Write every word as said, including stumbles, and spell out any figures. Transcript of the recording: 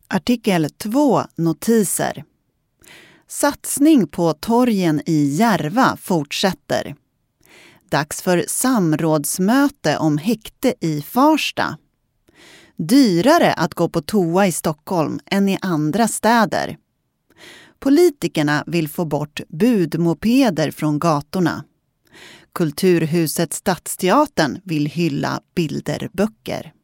Artikel två. Notiser. Satsning på torgen i Järva fortsätter. Dags för samrådsmöte om häkte i Farsta. Dyrare att gå på toa i Stockholm än i andra städer. Politikerna vill få bort budmopeder från gatorna. Kulturhuset Stadsteatern vill hylla bilderböcker.